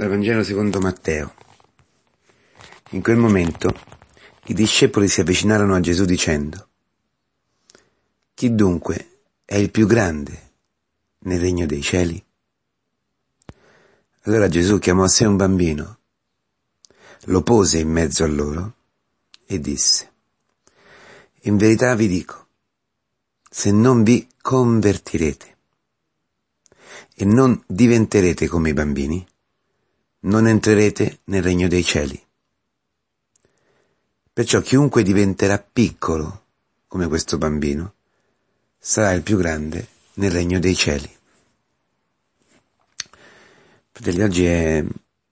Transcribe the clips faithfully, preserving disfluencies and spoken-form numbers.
dal Vangelo secondo Matteo. In quel momento i discepoli si avvicinarono a Gesù dicendo: chi dunque è il più grande nel regno dei cieli? Allora Gesù chiamò a sé un bambino, lo pose in mezzo a loro e disse: in verità vi dico, se non vi convertirete e non diventerete come i bambini, non entrerete nel regno dei cieli. Perciò chiunque diventerà piccolo come questo bambino sarà il più grande nel regno dei cieli. Fratelli, oggi è,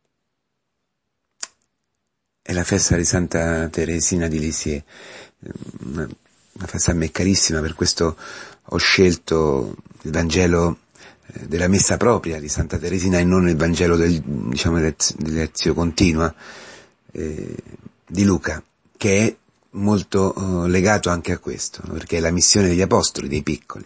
è la festa di Santa Teresina di Lisieux, una, una festa a me carissima, per questo ho scelto il Vangelo della messa propria di Santa Teresina e non il Vangelo del, diciamo, dell'ezio continua eh, di Luca, che è molto uh, legato anche a questo, no? Perché è la missione degli apostoli, dei piccoli.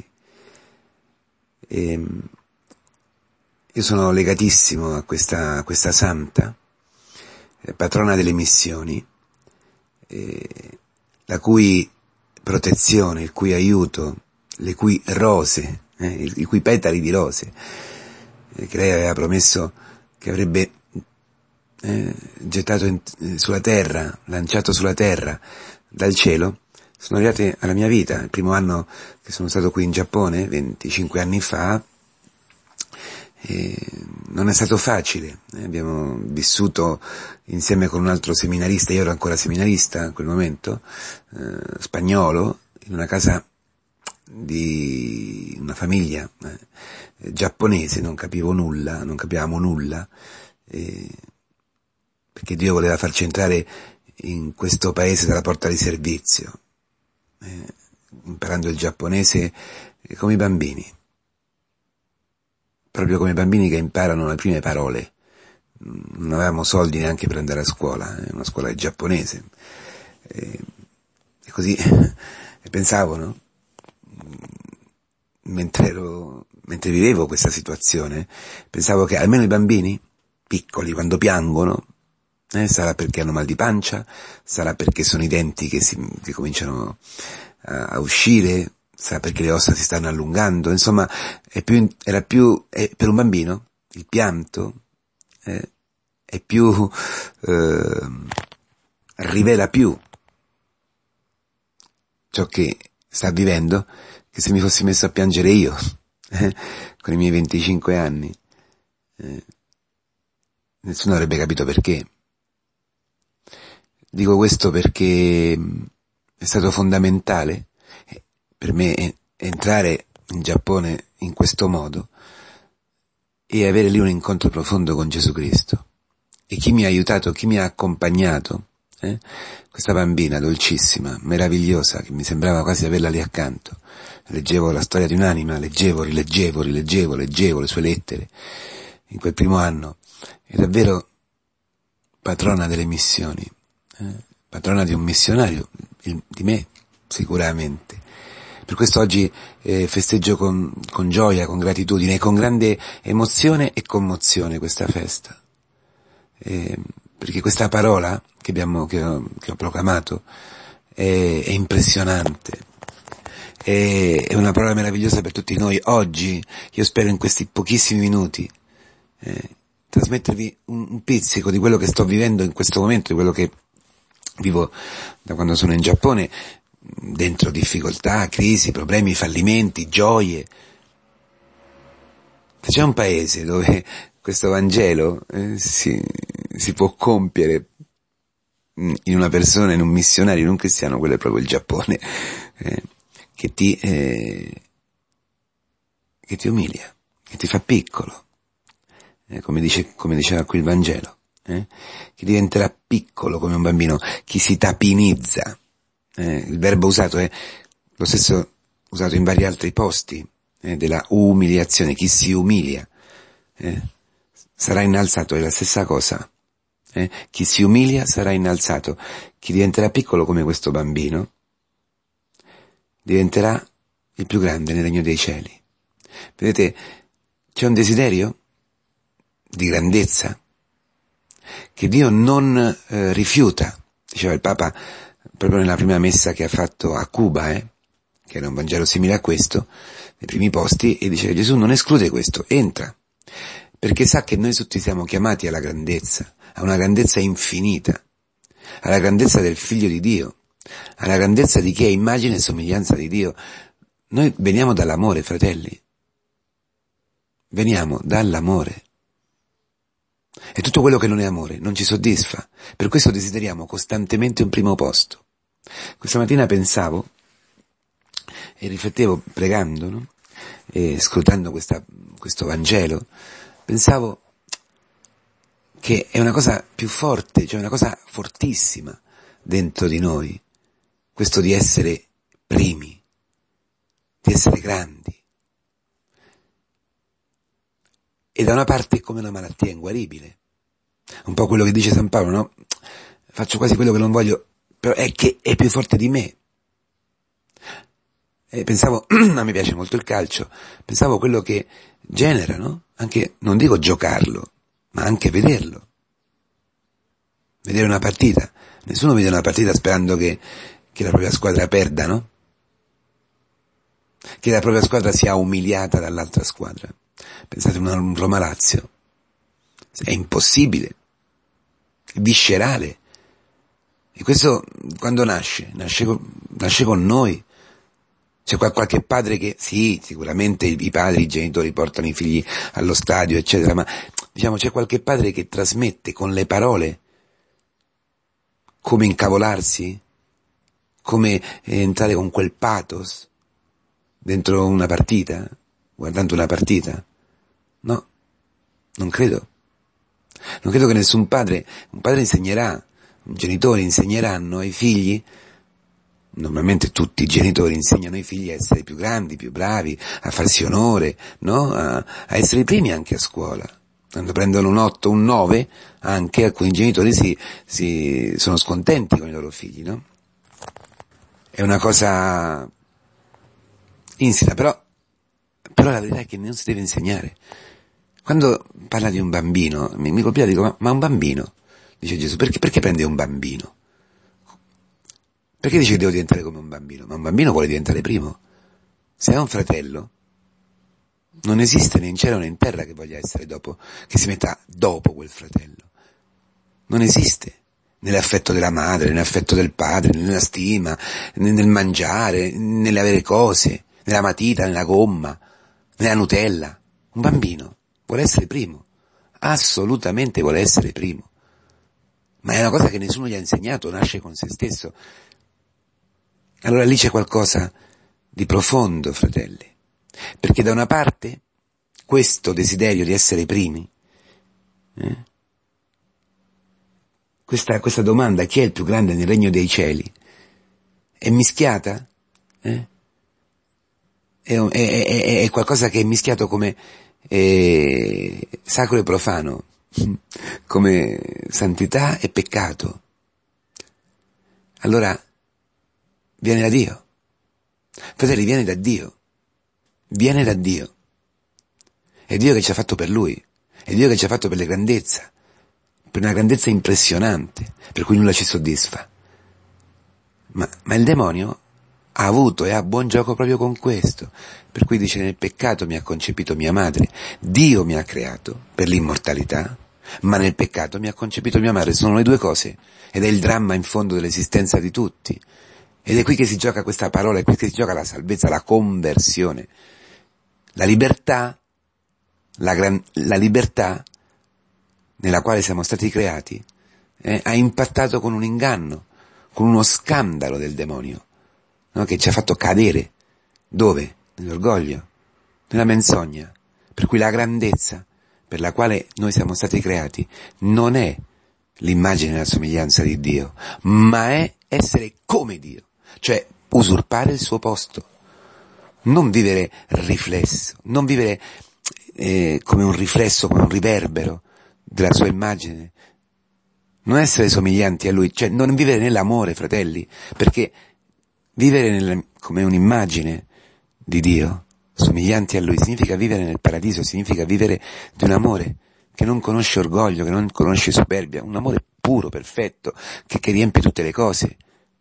E, io sono legatissimo a questa, a questa santa, eh, patrona delle missioni, eh, la cui protezione, il cui aiuto, le cui rose, eh, i, i cui petali di rose, eh, che lei aveva promesso che avrebbe eh, gettato in, eh, sulla terra, lanciato sulla terra dal cielo, sono arrivate alla mia vita. Il primo anno che sono stato qui in Giappone, venticinque anni fa, eh, non è stato facile. Eh, abbiamo vissuto insieme con un altro seminarista, io ero ancora seminarista in quel momento, eh, spagnolo, in una casa di una famiglia eh, giapponese. Non capivo nulla, non capivamo nulla, eh, perché Dio voleva farci entrare in questo paese dalla porta di servizio, eh, imparando il giapponese eh, come i bambini, proprio come i bambini che imparano le prime parole. Non avevamo soldi neanche per andare a scuola, eh, una scuola giapponese, eh, e così e pensavo, no? Mentre ero, mentre vivevo questa situazione, pensavo che almeno i bambini piccoli, quando piangono, eh, sarà perché hanno mal di pancia, sarà perché sono i denti che, si, che cominciano a, a uscire, sarà perché le ossa si stanno allungando, insomma, è più, era più, è, per un bambino, il pianto, eh, è più, eh, rivela più ciò che sta vivendo, che se mi fossi messo a piangere io, eh, con i miei venticinque anni, eh, nessuno avrebbe capito perché. Dico questo perché è stato fondamentale per me entrare in Giappone in questo modo e avere lì un incontro profondo con Gesù Cristo. E chi mi ha aiutato, chi mi ha accompagnato, eh? Questa bambina dolcissima, meravigliosa, che mi sembrava quasi di averla lì accanto. Leggevo la storia di un'anima, leggevo, rileggevo, rileggevo, leggevo le sue lettere in quel primo anno. È davvero patrona delle missioni, eh? Patrona di un missionario, il, di me sicuramente. Per questo oggi eh, festeggio con, con gioia, con gratitudine, con grande emozione e commozione questa festa. Eh, perché questa parola che abbiamo, che ho, che ho proclamato è, è impressionante, è, è una parola meravigliosa per tutti noi. Oggi io spero in questi pochissimi minuti eh, trasmettervi un, un pizzico di quello che sto vivendo in questo momento, di quello che vivo da quando sono in Giappone, dentro difficoltà, crisi, problemi, fallimenti, gioie. C'è un paese dove questo Vangelo eh, si, si può compiere in una persona, in un missionario, in un cristiano, quello è proprio il Giappone, eh, che ti eh, che ti umilia, che ti fa piccolo, eh, come dice, come diceva qui il Vangelo, eh, che diventerà piccolo come un bambino, chi si tapinizza. Eh, il verbo usato è lo stesso usato in vari altri posti, eh, della umiliazione, chi si umilia. Eh, sarà innalzato, è la stessa cosa. Eh? Chi si umilia sarà innalzato. Chi diventerà piccolo come questo bambino diventerà il più grande nel regno dei cieli. Vedete, c'è un desiderio di grandezza che Dio non eh, rifiuta. Diceva il Papa proprio nella prima messa che ha fatto a Cuba, eh, che era un Vangelo simile a questo, nei primi posti, e dice che Gesù non esclude questo, entra, perché sa che noi tutti siamo chiamati alla grandezza, a una grandezza infinita, alla grandezza del Figlio di Dio, alla grandezza di chi è immagine e somiglianza di Dio. Noi veniamo dall'amore, fratelli, veniamo dall'amore. E tutto quello che non è amore non ci soddisfa, per questo desideriamo costantemente un primo posto. Questa mattina pensavo e riflettevo pregando, no? E scrutando questa, questo Vangelo, pensavo che è una cosa più forte, cioè una cosa fortissima dentro di noi, questo di essere primi, di essere grandi. E da una parte è come una malattia inguaribile, un po' quello che dice San Paolo, no? Faccio quasi quello che non voglio, però è che è più forte di me. E pensavo, a me piace molto il calcio, pensavo quello che genera, no? Anche, non dico giocarlo, ma anche vederlo. Vedere una partita. Nessuno vede una partita sperando che, che la propria squadra perda, no? Che la propria squadra sia umiliata dall'altra squadra. Pensate a un Roma-Lazio. È impossibile. È viscerale. E questo quando nasce? Nasce, nasce con noi. C'è qualche padre che, sì, sicuramente i padri, i genitori portano i figli allo stadio, eccetera, ma diciamo c'è qualche padre che trasmette con le parole come incavolarsi, come entrare con quel pathos dentro una partita, guardando una partita. No, non credo. Non credo che nessun padre, un padre insegnerà, i genitori insegneranno ai figli. Normalmente tutti i genitori insegnano ai figli a essere più grandi, più bravi, a farsi onore, no? A, a essere i primi anche a scuola. Quando prendono un otto, un nove, anche alcuni genitori si, si sono scontenti con i loro figli, no? È una cosa insita, però, però la verità è che non si deve insegnare. Quando parla di un bambino, mi, mi colpiva e dico, ma, ma un bambino, dice Gesù, perché, perché prende un bambino? Perché dice che devo diventare come un bambino? Ma un bambino vuole diventare primo. Se ha un fratello, non esiste né in cielo né in terra che voglia essere dopo, che si metta dopo quel fratello. Non esiste. Nell'affetto della madre, nell'affetto del padre, nella stima, nel mangiare, nell'avere cose, nella matita, nella gomma, nella Nutella. Un bambino vuole essere primo. Assolutamente vuole essere primo. Ma è una cosa che nessuno gli ha insegnato, nasce con se stesso. Allora lì c'è qualcosa di profondo, fratelli, perché da una parte questo desiderio di essere i primi, eh, questa, questa domanda, chi è il più grande nel regno dei cieli, è mischiata, eh? è, è, è, è qualcosa che è mischiato come eh, sacro e profano, come santità e peccato. Allora viene da Dio. Fratelli, viene da Dio. Viene da Dio. È Dio che ci ha fatto per Lui. È Dio che ci ha fatto per le grandezze. Per una grandezza impressionante, per cui nulla ci soddisfa. Ma, ma il demonio ha avuto e ha buon gioco proprio con questo. Per cui dice, nel peccato mi ha concepito mia madre. Dio mi ha creato per l'immortalità, ma nel peccato mi ha concepito mia madre. Sono le due cose. Ed è il dramma in fondo dell'esistenza di tutti. Ed è qui che si gioca questa parola, è qui che si gioca la salvezza, la conversione. La libertà, la, gran, la libertà nella quale siamo stati creati, eh, ha impattato con un inganno, con uno scandalo del demonio, no? Che ci ha fatto cadere. Dove? Nell'orgoglio, nella menzogna. Per cui la grandezza per la quale noi siamo stati creati non è l'immagine e la somiglianza di Dio, ma è essere come Dio. Cioè usurpare il suo posto, non vivere riflesso, non vivere eh, come un riflesso, come un riverbero della sua immagine, non essere somiglianti a Lui, cioè non vivere nell'amore, fratelli, perché vivere nel, come un'immagine di Dio, somiglianti a Lui, significa vivere nel paradiso, significa vivere di un amore che non conosce orgoglio, che non conosce superbia, un amore puro, perfetto, che, che riempie tutte le cose.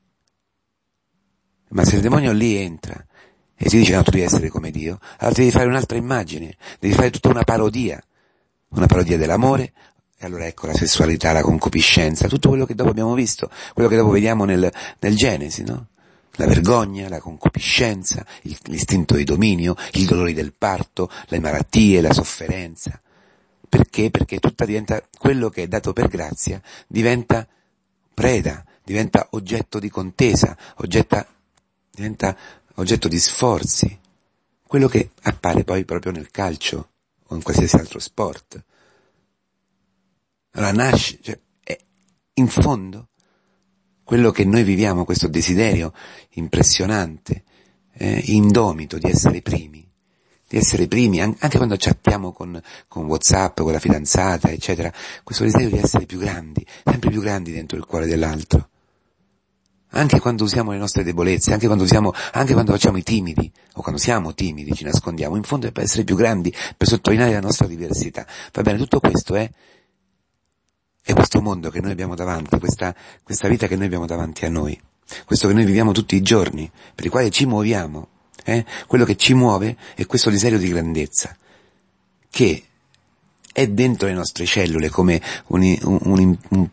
Ma se il demonio lì entra e ti dice no, tu devi essere come Dio, allora devi fare un'altra immagine, devi fare tutta una parodia, una parodia dell'amore. E allora ecco la sessualità, la concupiscenza, tutto quello che dopo abbiamo visto, quello che dopo vediamo nel, nel Genesi, no? La vergogna, la concupiscenza, il, l'istinto di dominio, i dolori del parto, le malattie, la sofferenza. Perché? Perché tutta diventa, quello che è dato per grazia, diventa preda, diventa oggetto di contesa, oggetta, diventa oggetto di sforzi. Quello che appare poi proprio nel calcio o in qualsiasi altro sport. Allora nasce, cioè, è, in fondo, quello che noi viviamo, questo desiderio impressionante, eh, indomito di essere primi, di essere primi, anche quando chattiamo con, con WhatsApp, con la fidanzata, eccetera, questo desiderio di essere più grandi, sempre più grandi dentro il cuore dell'altro. Anche quando usiamo le nostre debolezze, anche quando usiamo, anche quando facciamo i timidi, o quando siamo timidi, ci nascondiamo, in fondo è per essere più grandi, per sottolineare la nostra diversità. Va bene, tutto questo è È questo mondo che noi abbiamo davanti, questa, questa vita che noi abbiamo davanti a noi, questo che noi viviamo tutti i giorni, per il quale ci muoviamo, eh? Quello che ci muove è questo desiderio di grandezza, che è dentro le nostre cellule come un, un, un, un,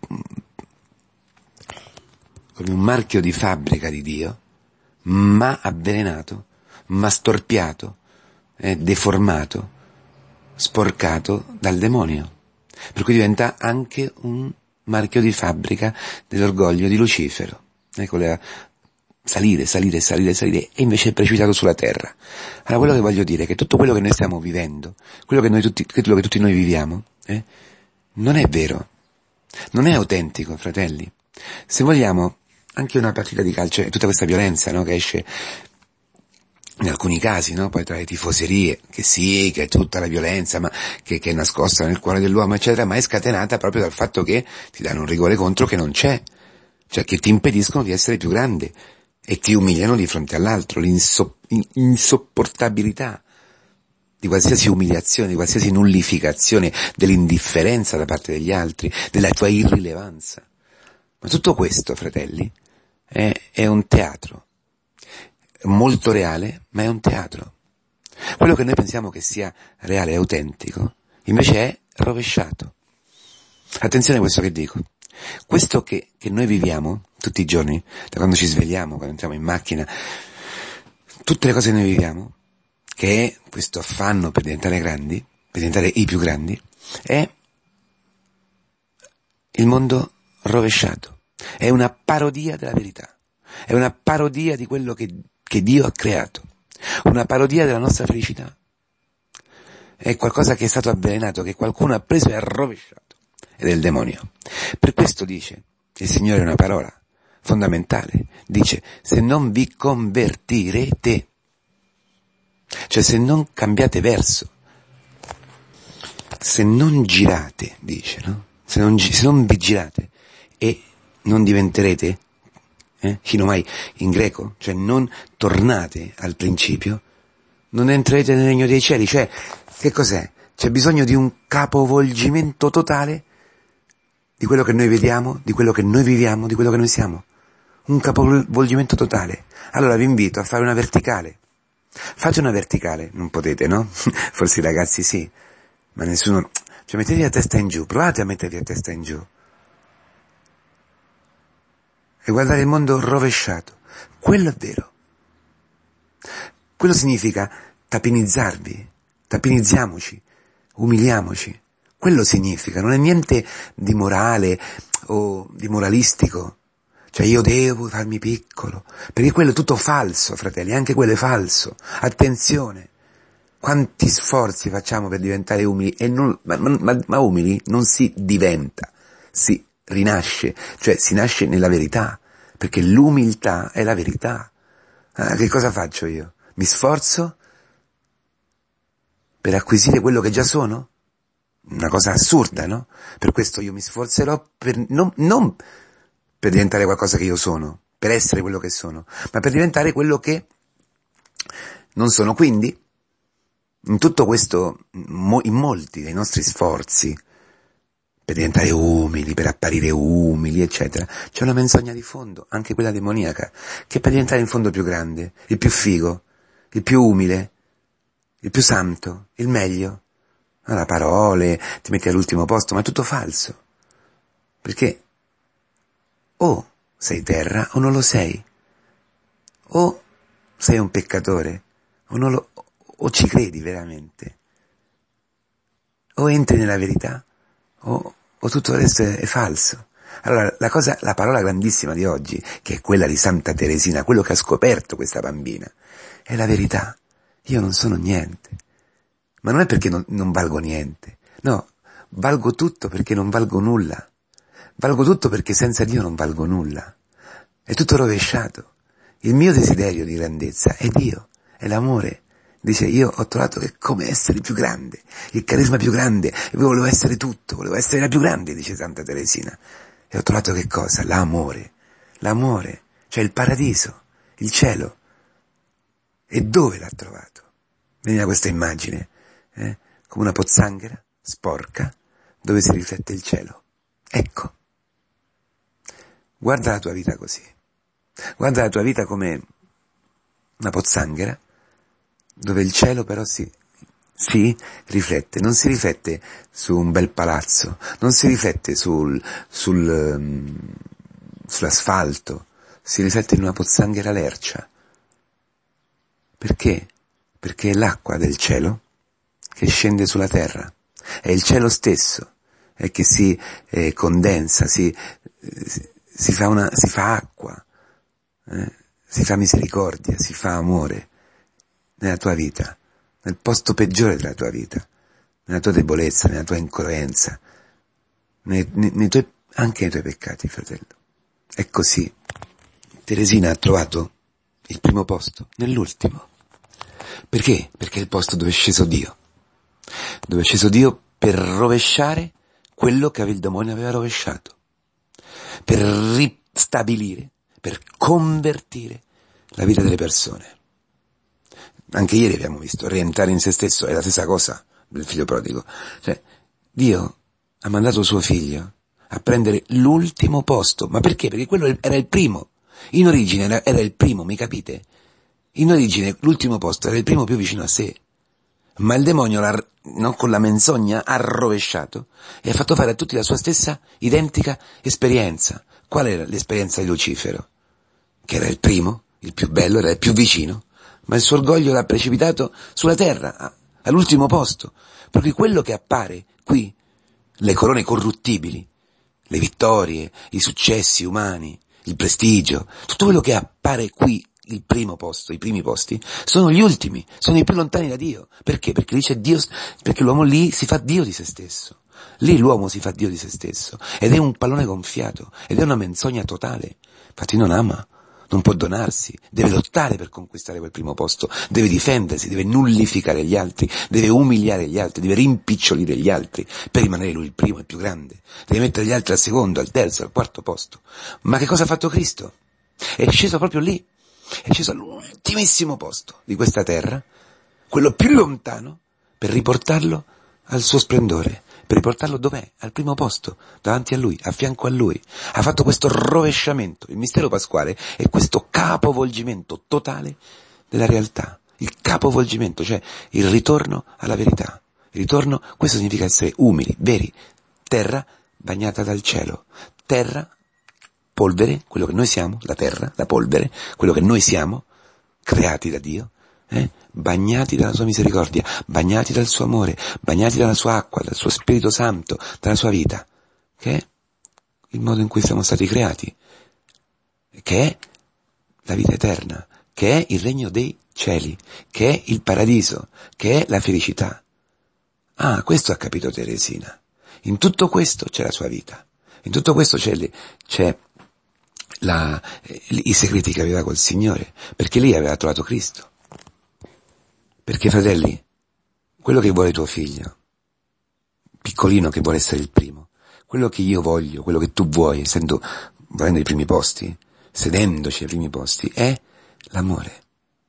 come un marchio di fabbrica di Dio, ma avvelenato, ma storpiato, eh, deformato, sporcato dal demonio. Per cui diventa anche un marchio di fabbrica dell'orgoglio di Lucifero. Ecco, le, salire, salire, salire, salire, e invece è precipitato sulla terra. Allora quello che voglio dire è che tutto quello che noi stiamo vivendo, quello che noi tutti, quello che tutti noi viviamo, eh, non è vero. Non è autentico, fratelli. Se vogliamo, anche una partita di calcio, è tutta questa violenza, no, che esce in alcuni casi, no? Poi tra le tifoserie, che sì, che è tutta la violenza, ma che, che è nascosta nel cuore dell'uomo, eccetera, ma è scatenata proprio dal fatto che ti danno un rigore contro che non c'è, cioè che ti impediscono di essere più grande e ti umiliano di fronte all'altro, l'insopportabilità di qualsiasi umiliazione, di qualsiasi nullificazione dell'indifferenza da parte degli altri, della tua irrilevanza. Ma tutto questo, fratelli, è, è un teatro. Molto reale, ma è un teatro. Quello che noi pensiamo che sia reale e autentico, invece è rovesciato. Attenzione a questo che dico. Questo che, che noi viviamo tutti i giorni, da quando ci svegliamo, quando entriamo in macchina, tutte le cose che noi viviamo, che è questo affanno per diventare grandi, per diventare i più grandi, è il mondo rovesciato. È una parodia della verità. È una parodia di quello che che Dio ha creato, una parodia della nostra felicità. È qualcosa che è stato avvelenato, che qualcuno ha preso e ha rovesciato, ed è il demonio. Per questo dice il Signore una parola fondamentale, dice: se non vi convertirete, cioè se non cambiate verso, se non girate, dice, no? Se non, se non vi girate e non diventerete Eh? Shinomai in greco, cioè non tornate al principio, non entrerete nel regno dei cieli. Cioè, che cos'è? C'è bisogno di un capovolgimento totale di quello che noi vediamo, di quello che noi viviamo, di quello che noi siamo. Un capovolgimento totale. Allora vi invito a fare una verticale. Fate una verticale, non potete, no? Forse i ragazzi sì, ma nessuno. Cioè mettetevi a testa in giù, provate a mettervi a testa in giù. E guardare il mondo rovesciato. Quello è vero. Quello significa tapinizzarvi, tapinizziamoci, umiliamoci. Quello significa, non è niente di morale o di moralistico. Cioè io devo farmi piccolo, perché quello è tutto falso, fratelli, anche quello è falso. Attenzione, quanti sforzi facciamo per diventare umili, e non, ma, ma, ma umili non si diventa, si rinasce, cioè si nasce nella verità, perché l'umiltà è la verità. Ah, che cosa faccio io? Mi sforzo per acquisire quello che già sono? Una cosa assurda, no? Per questo io mi sforzerò per non, non per diventare qualcosa che io sono, per essere quello che sono, ma per diventare quello che non sono. Quindi, in tutto questo, in molti dei nostri sforzi, per diventare umili, per apparire umili, eccetera, c'è una menzogna di fondo, anche quella demoniaca, che per diventare in fondo più grande, il più figo, il più umile, il più santo, il meglio. Allora, parole, ti metti all'ultimo posto, ma è tutto falso. Perché o sei terra o non lo sei. O sei un peccatore, o, non lo, o ci credi veramente. O entri nella verità, o, o tutto il resto è, è falso. Allora, la cosa, la parola grandissima di oggi, che è quella di Santa Teresina, quello che ha scoperto questa bambina, è la verità. Io non sono niente. Ma non è perché non, non valgo niente. No, valgo tutto perché non valgo nulla. Valgo tutto perché senza Dio non valgo nulla. È tutto rovesciato. Il mio desiderio di grandezza è Dio, è l'amore. Dice, io ho trovato che come essere più grande, il carisma più grande, volevo essere tutto, volevo essere la più grande, dice Santa Teresina. E ho trovato che cosa? L'amore. L'amore, cioè il paradiso, il cielo. E dove l'ha trovato? Veniva questa immagine, eh? Come una pozzanghera, sporca, dove si riflette il cielo. Ecco. Guarda la tua vita così. Guarda la tua vita come una pozzanghera, dove il cielo però si, si riflette, non si riflette su un bel palazzo, non si riflette sul, sul, um, sull'asfalto, si riflette in una pozzanghera lercia. Perché? Perché è l'acqua del cielo che scende sulla terra, è il cielo stesso è che si eh, condensa, si, eh, si, fa una, si fa acqua, eh, si fa misericordia, si fa amore nella tua vita, nel posto peggiore della tua vita, nella tua debolezza, nella tua incoerenza, nei, nei, nei tuoi, anche nei tuoi peccati, fratello. È così. Teresina ha trovato il primo posto nell'ultimo. Perché? Perché è il posto dove è sceso Dio. Dove è sceso Dio per rovesciare quello che il demonio aveva rovesciato. Per ristabilire, per convertire la vita delle persone. Anche ieri abbiamo visto, rientrare in se stesso è la stessa cosa del figlio prodigo. Cioè, Dio ha mandato suo figlio a prendere l'ultimo posto. Ma perché? Perché quello era il primo. In origine era, era il primo, mi capite? In origine l'ultimo posto era il primo più vicino a sé. Ma il demonio, l'ha, no, con la menzogna, ha rovesciato e ha fatto fare a tutti la sua stessa identica esperienza. Qual era l'esperienza di Lucifero? Che era il primo, il più bello, era il più vicino, ma il suo orgoglio l'ha precipitato sulla terra, all'ultimo posto. Perché quello che appare qui, le corone corruttibili, le vittorie, i successi umani, il prestigio, tutto quello che appare qui, il primo posto, i primi posti, sono gli ultimi, sono i più lontani da Dio. Perché? Perché dice Dio, perché l'uomo lì si fa Dio di se stesso. Lì l'uomo si fa Dio di se stesso. Ed è un pallone gonfiato, ed è una menzogna totale. Infatti non ama, non può donarsi, deve lottare per conquistare quel primo posto, deve difendersi, deve nullificare gli altri, deve umiliare gli altri, deve rimpicciolire gli altri, per rimanere lui il primo e il più grande. Deve mettere gli altri al secondo, al terzo, al quarto posto. Ma che cosa ha fatto Cristo? È sceso proprio lì. È sceso all'ultimissimo posto di questa terra, quello più lontano, per riportarlo al suo splendore, per riportarlo dov'è? Al primo posto, davanti a lui, a fianco a lui. Ha fatto questo rovesciamento. Il mistero pasquale è questo capovolgimento totale della realtà. Il capovolgimento, cioè il ritorno alla verità. Il ritorno, questo significa essere umili, veri. Terra bagnata dal cielo. Terra polvere, quello che noi siamo, la terra, la polvere, quello che noi siamo, creati da Dio, eh? bagnati dalla sua misericordia, bagnati dal suo amore, bagnati dalla sua acqua, dal suo Spirito Santo, dalla sua vita, che è il modo in cui siamo stati creati, che è la vita eterna, che è il regno dei cieli, che è il paradiso, che è la felicità. Ah, questo ha capito Teresina. In tutto questo c'è la sua vita, in tutto questo c'è, le, c'è La, i segreti che aveva col Signore, perché lì aveva trovato Cristo. Perché, fratelli, quello che vuole tuo figlio, piccolino che vuole essere il primo, quello che io voglio, quello che tu vuoi, essendo, volendo i primi posti, sedendoci ai primi posti, è l'amore.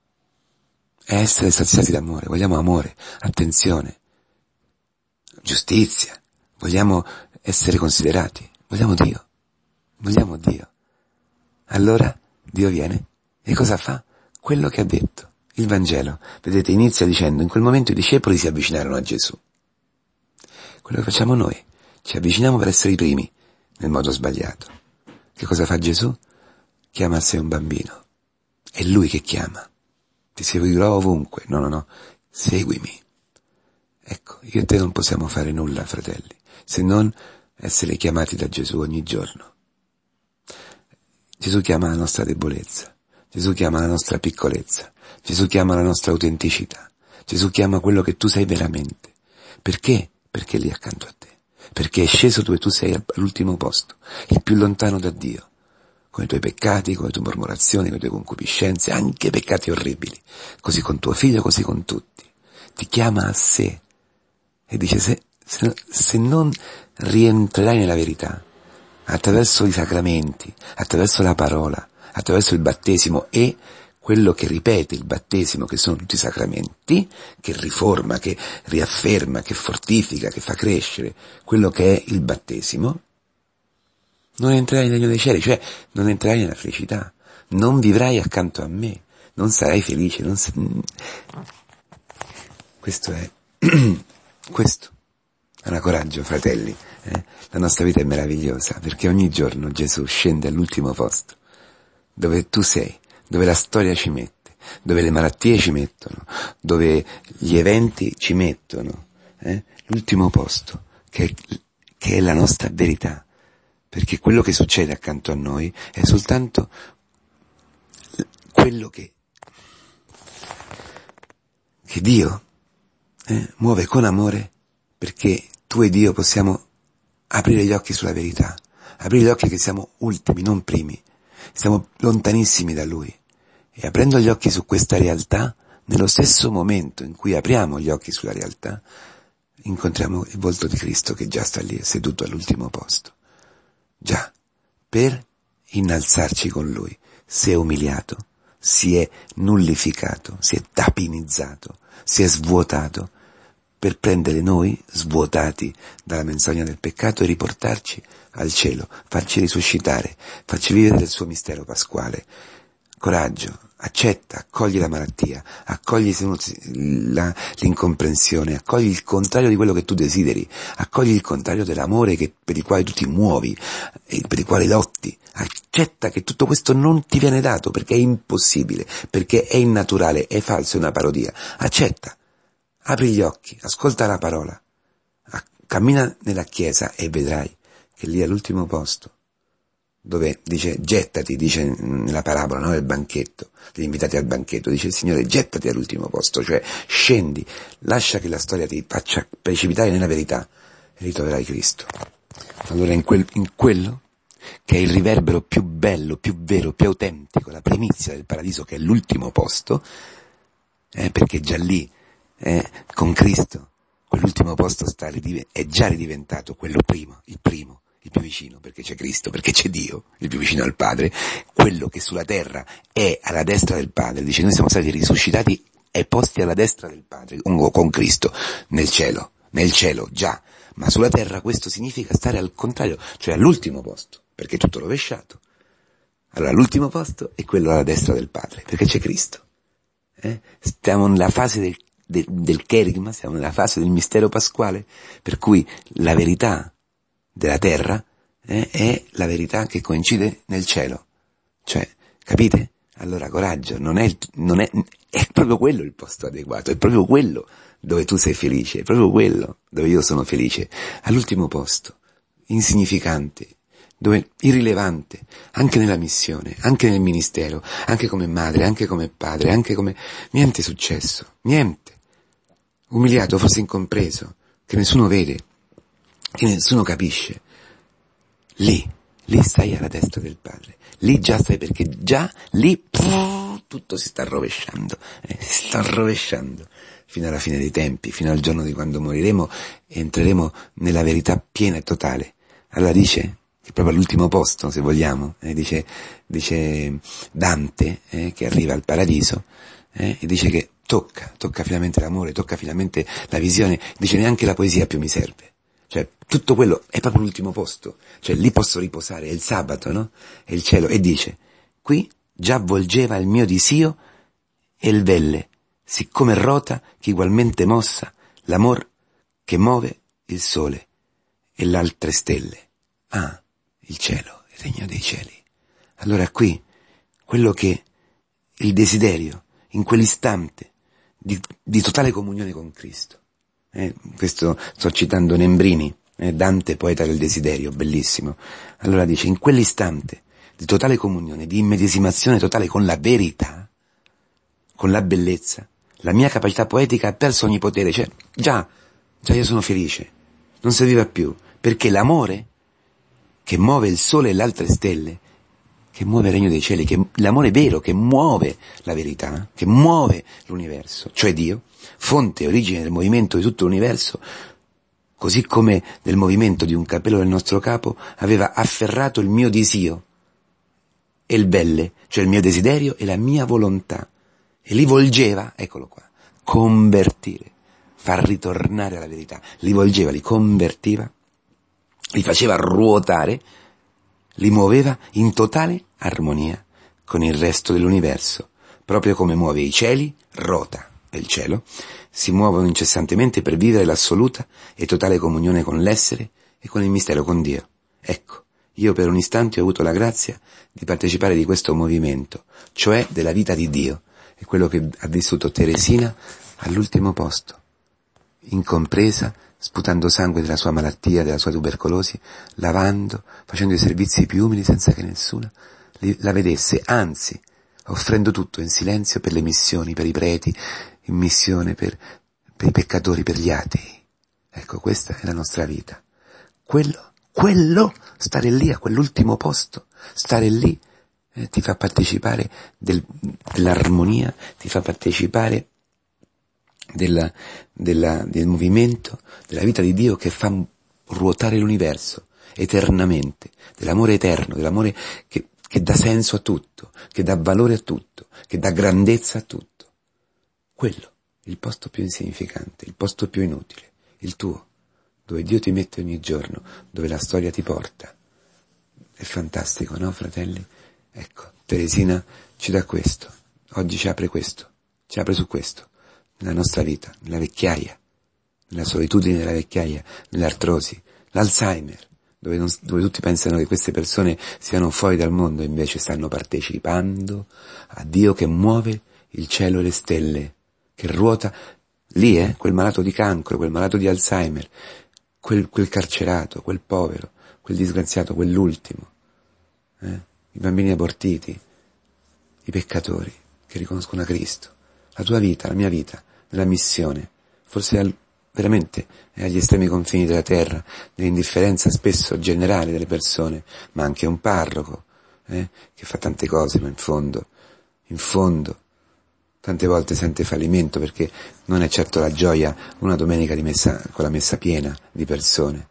È essere saziati d'amore. Vogliamo amore, attenzione, giustizia, vogliamo essere considerati, vogliamo Dio, vogliamo Dio. Allora Dio viene e cosa fa? Quello che ha detto. Il Vangelo, vedete, inizia dicendo: in quel momento i discepoli si avvicinarono a Gesù. Quello che facciamo noi, ci avviciniamo per essere i primi nel modo sbagliato. Che cosa fa Gesù? Chiama a sé un bambino. È Lui che chiama. Ti seguirò ovunque. No, no, no. Seguimi. Ecco, io e te non possiamo fare nulla, fratelli, se non essere chiamati da Gesù ogni giorno. Gesù chiama la nostra debolezza. Gesù chiama la nostra piccolezza. Gesù chiama la nostra autenticità. Gesù chiama quello che tu sei veramente. Perché? Perché è lì accanto a te. Perché è sceso dove tu sei all'ultimo posto, il più lontano da Dio, con i tuoi peccati, con le tue mormorazioni, con le tue concupiscenze, anche peccati orribili. Così con tuo figlio, così con tutti. Ti chiama a sé e dice: se, se, se non rientrerai nella verità, attraverso i sacramenti, attraverso la parola, attraverso il battesimo e quello che ripete il battesimo, che sono tutti i sacramenti, che riforma, che riafferma, che fortifica, che fa crescere quello che è il battesimo, non entrerai nel regno dei cieli, cioè non entrerai nella felicità, non vivrai accanto a me, non sarai felice, non sa... questo è questo è una coraggio, fratelli, eh? La nostra vita è meravigliosa perché ogni giorno Gesù scende all'ultimo posto dove tu sei, dove la storia ci mette, dove le malattie ci mettono, dove gli eventi ci mettono, eh? L'ultimo posto, che è, che è la nostra verità, perché quello che succede accanto a noi è soltanto quello che, che Dio eh, muove con amore, perché tu e Dio possiamo aprire gli occhi sulla verità, aprire gli occhi che siamo ultimi, non primi. Siamo lontanissimi da Lui e aprendo gli occhi su questa realtà, nello stesso momento in cui apriamo gli occhi sulla realtà, incontriamo il volto di Cristo che già sta lì, seduto all'ultimo posto. Già, per innalzarci con Lui, si è umiliato, si è nullificato, si è tapinizzato, si è svuotato, per prendere noi, svuotati dalla menzogna del peccato, e riportarci al cielo, farci risuscitare, farci vivere del suo mistero pasquale. Coraggio, accetta, accogli la malattia, accogli la, l'incomprensione, accogli il contrario di quello che tu desideri, accogli il contrario dell'amore che, per il quale tu ti muovi, e per il quale lotti. Accetta che tutto questo non ti viene dato, perché è impossibile, perché è innaturale, è falso, è una parodia. Accetta. Apri gli occhi, ascolta la parola, cammina nella chiesa e vedrai che lì all'ultimo posto, dove dice gettati, dice nella parabola, no, del banchetto, degli invitati al banchetto, dice il Signore gettati all'ultimo posto, cioè scendi, lascia che la storia ti faccia precipitare nella verità e ritroverai Cristo. Allora in, quel, in quello che è il riverbero più bello, più vero, più autentico, la primizia del paradiso, che è l'ultimo posto, eh, perché già lì Eh, con Cristo, quell'ultimo posto sta ridiv- è già ridiventato quello primo, il primo, il più vicino, perché c'è Cristo, perché c'è Dio, il più vicino al Padre, quello che sulla terra è alla destra del Padre. Dice: noi siamo stati risuscitati e posti alla destra del Padre, con Cristo, nel cielo, nel cielo già, ma sulla terra questo significa stare al contrario, cioè all'ultimo posto, perché è tutto rovesciato. Allora l'ultimo posto è quello alla destra del Padre, perché c'è Cristo. Eh? Stiamo nella fase del del, del cherigma, siamo nella fase del mistero pasquale, per cui la verità della terra eh, è la verità che coincide nel cielo. Cioè, capite? Allora coraggio, non è, non è, è proprio quello il posto adeguato, è proprio quello dove tu sei felice, è proprio quello dove io sono felice, all'ultimo posto, insignificante, dove irrilevante, anche nella missione, anche nel ministero, anche come madre, anche come padre, anche come... niente è successo, niente. Umiliato, forse incompreso, che nessuno vede, che nessuno capisce. Lì, lì stai alla destra del Padre, lì già stai, perché già lì pff, tutto si sta rovesciando, eh, si sta rovesciando, fino alla fine dei tempi, fino al giorno di quando moriremo e entreremo nella verità piena e totale. Allora dice, che è proprio all'ultimo posto, se vogliamo, eh, dice, dice Dante, eh, che arriva al paradiso, eh, e dice che tocca, tocca finalmente l'amore, tocca finalmente la visione, dice neanche la poesia più mi serve, Cioè, tutto quello è proprio l'ultimo posto. Cioè, lì posso riposare, è il sabato, no? È il cielo. E dice, qui già volgeva il mio disio e il velle, siccome rota che ugualmente mossa l'amor che muove il sole e l'altre stelle. Ah, il cielo, il regno dei cieli. Allora qui, quello che il desiderio, in quell'istante di, di totale comunione con Cristo. Eh, questo sto citando Nembrini, eh, Dante, poeta del desiderio, bellissimo. Allora dice, in quell'istante di totale comunione, di immedesimazione totale con la verità, con la bellezza, la mia capacità poetica ha perso ogni potere. Cioè, già, già io sono felice, non serviva più, perché l'amore che muove il sole e le altre stelle, che muove il regno dei cieli, che l'amore vero, che muove la verità, che muove l'universo, cioè Dio, fonte e origine del movimento di tutto l'universo, così come del movimento di un capello del nostro capo, aveva afferrato il mio disio e il belle, cioè il mio desiderio e la mia volontà, e li volgeva, eccolo qua, convertire, far ritornare alla verità, li volgeva, li convertiva, li faceva ruotare, li muoveva in totale armonia con il resto dell'universo, proprio come muove i cieli, rota il cielo, si muovono incessantemente per vivere l'assoluta e totale comunione con l'essere e con il mistero, con Dio. Ecco, io per un istante ho avuto la grazia di partecipare di questo movimento, cioè della vita di Dio, è quello che ha vissuto Teresina all'ultimo posto, incompresa, sputando sangue della sua malattia, della sua tubercolosi, lavando, facendo i servizi più umili senza che nessuno la vedesse, anzi, offrendo tutto in silenzio per le missioni, per i preti, in missione per, per i peccatori, per gli atei. Ecco, questa è la nostra vita. Quello, quello, stare lì a quell'ultimo posto, stare lì, eh, ti fa partecipare del, dell'armonia, ti fa partecipare Della, della, del movimento, della vita di Dio che fa ruotare l'universo eternamente, dell'amore eterno, dell'amore che, che dà senso a tutto, che dà valore a tutto, che dà grandezza a tutto. Quello, il posto più insignificante, il posto più inutile, il tuo, dove Dio ti mette ogni giorno, dove la storia ti porta. È fantastico, no, fratelli? Ecco, Teresina ci dà questo, oggi ci apre questo, ci apre su questo. Nella nostra vita, nella vecchiaia, nella solitudine della vecchiaia, nell'artrosi, l'Alzheimer, dove, non, dove tutti pensano che queste persone siano fuori dal mondo, invece stanno partecipando a Dio che muove il cielo e le stelle, che ruota lì, eh, quel malato di cancro, quel malato di Alzheimer, quel, quel carcerato, quel povero, quel disgraziato, quell'ultimo, eh, i bambini abortiti, i peccatori che riconoscono a Cristo, la tua vita, la mia vita, nella missione, forse al, veramente è agli estremi confini della terra, nell'indifferenza spesso generale delle persone, ma anche un parroco, eh, che fa tante cose, ma in fondo, in fondo, tante volte sente fallimento perché non è certo la gioia una domenica di messa, con la messa piena di persone.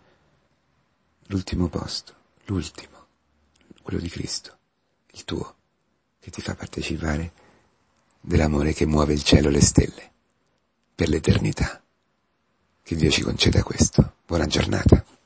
L'ultimo posto, l'ultimo, quello di Cristo, il tuo, che ti fa partecipare dell'amore che muove il cielo e le stelle per l'eternità. Che Dio ci conceda questo. Buona giornata.